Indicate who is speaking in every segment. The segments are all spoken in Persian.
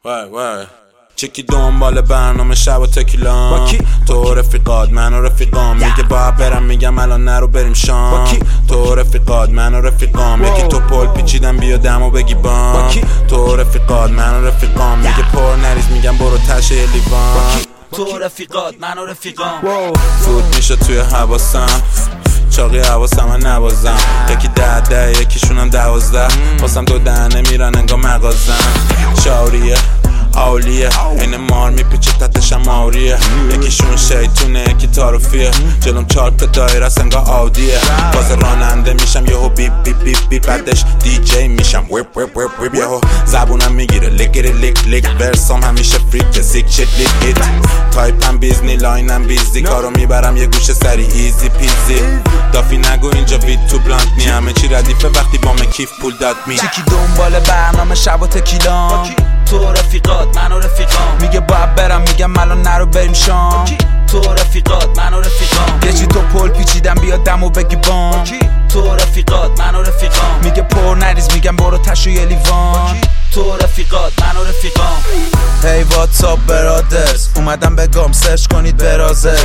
Speaker 1: وای چکی دنبال برنامه شب و تکیلام تو رفیقات من و رفیقام میگه باید برم میگم الان نرو بریم شام تو رفیقات من و رفیقام یکی تو پل پیچیدم بیا دمو بگی بام تو رفیقات من و رفیقام میگه پر نریز میگم برو تشه یه لیوان
Speaker 2: تو رفیقات من و رفیقام
Speaker 1: فوت میشه توی حواسم چاقی حواسم من نوازم یکی 10 یکیشونم 12 واسم 2 دهنه میرن انگار مغازم شاوریه اولیه این مار میپیچه تتشم ماوریه یکیشون شیطونه یکی تاروفیه جلوم 4 تا دایره است انگار آودیه واسه راننده میشم یهو بیپ بیپ بیپ بیپ بعدش دیجی میشم ویپ ویپ ویپ ویپ یهو زبونم میگیره لیکیری لیک لیک ورسام همیشه فریک سیک شت لیک ایت تایپم بیزنی لاینم بیزی کارو میبرم یه گوشه سری ایزی پیزی دافی نگو اینجا بیت تو بلانت می همه چی ردیفه وقتی با من کیف پول داد می
Speaker 2: چکی دنبال برنامه شب و تکیلام تو رفیقات من و رفیقام میگه باید برم میگم الان نرو بریم شام تو رفیقات من و رفیقام یه چی تو پل پیچیدم بیا دمو بگی بام تو رفیقات من و رفیقام میگه پر نریز میگم برو تشو یه لیوان تو رفیقات من و رفیقام هی واتساپ برادرز اومدم بگم سرچ کنید برازرز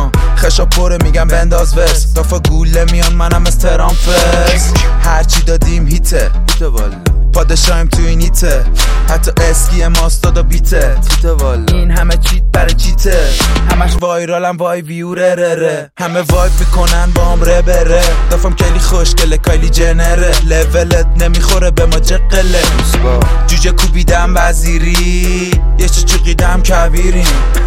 Speaker 2: خشا پره میگم بنداز ورس دافا گوله میان منم از ترامفرز هرچی دادیم هیته والا پادشاهیم تو این هیته حتی اسکی ماست دادا بیته این همه چیت برای چیته همش وایرالم وای ویوره ره همه وایب میکنن با هم ره بره دافم کلی خوشگله کایلی جنره لولت نمیخوره به ما جقله جوجه کوبیدم وزیری یه چقیدم کویریم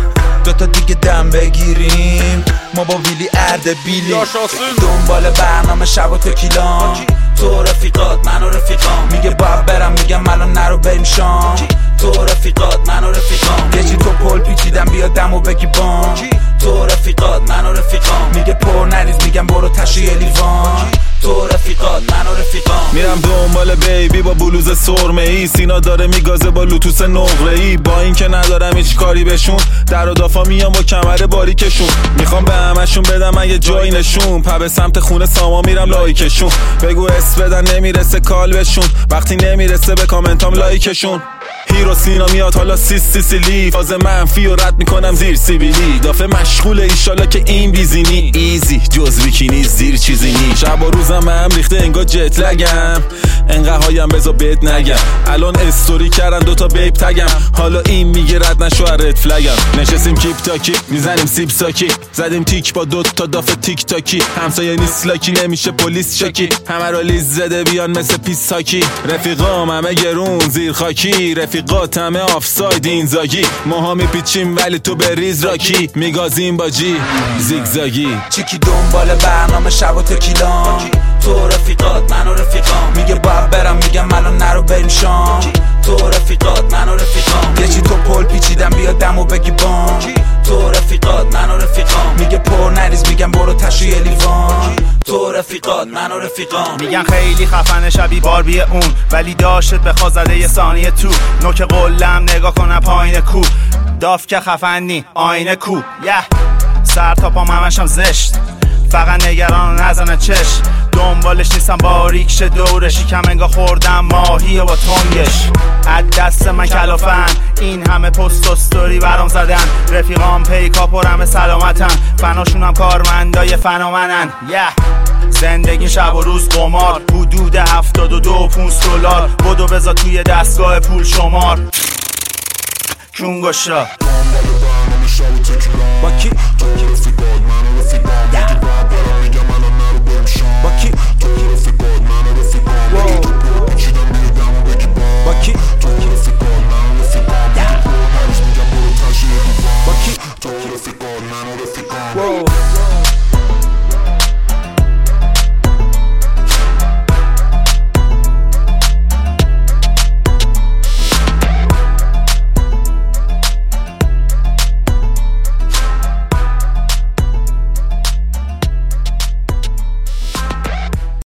Speaker 2: 2 تا دیگه دم بگیریم ما با ویلی اردبیلی دنبال برنامه شب و تکیلام تو رفیقات من و رفیقام میگه باید برم میگم الان نرو بریم شام تو رفیقات من و رفیقام یه چی تو پل پیچیدم بیا دمو بگی بام تو رفیقات من و رفیقام میگه پر نریز میگم برو تشو یه لیوان تو رفیقات من و رفیقام
Speaker 3: میرم دنبال بیبی با بلوز سرمه ای سینا داره میگازه با لوتوس نقره ای با این که ندارم هیچ کاری بهشون در و دافا میام با کمر باریکشون میخوام به همشون بدم اگه جایی نشون به سمت خونه ساما میرم لایکشون بگو اس بدن نمیرسه کال بهشون وقتی نمیرسه به کامنتام لایکشون هیرو سینا میاد حالا سیسیلی فاز منفی و رد میکنم زیر سیبیلی دافه مشغوله ایشالا که این بیزینی ایزی جز بیکینی زیر چیزی نی شب و روزم هم ریخته انگار جت لگم انقدر هایم بزا بهت نگم الان استوری کردن 2 تا بیب تگم حالا این میگه رد نشو رد فلگم نشستیم کیپ تاکی میزنیم سیب ساکی زدیم تیک با 2 تا دافه تیک تاکی همسایه نیست لاکی نمیشه پلیس شکی همه رو لیز زده بیان مثل پیس هاکی رفیقام همه گرون زیر خاکی رفیقات همه آفساید این زاگی ماها میپیچیم ولی تو بریز راکی میگازیم با جی زیگزاگی
Speaker 2: چکی دنبال برنامه شب و تکیلام تو رفیقات من و رفیقام میگه باید برم میگم الان نرو بریم شام تو رفیقات من و رفیقام یه چی تو پل پیچیدم بیا دمو بگی بام تو رفیقات من و رفیقام میگه پر نریز میگم برو تشو یه لیوان تو رفیقات من و رفیقام
Speaker 4: میگن خیلی خفنه شبیه باربی اون ولی داشت بخوا زده یه ثانیه تو نوک قلم نگاه کنم پایین کو داف که خفنی آینه کو سر تا پام همشم زشت فقط نگران نزنه چش دنبالش نیستم باریک شه دورشی کم انگا خوردم ماهی با تنگش از دست من کلافن این همه پست و ستوری برام زدن رفیقام پیکا پرم سلامتن فناشونم کارمندای فنامنن زندگی شب و روز قمار حدود 72 $5 بدو بذار توی دستگاه پول شمار کونگوشا
Speaker 5: با کی؟ تو رفیقات من و رفیقام میگه باید برم میگم الان نرو بریم شام با کی؟ تو رفیقات من و رفیقام میگه تو پول پیچیدم بیا دمو بگی بام با کی؟ تو رفیقات من و رفیقام میگه پر نریز میگم برو تشو یه لیوان با کی؟ تو رفیقات من و رفیقام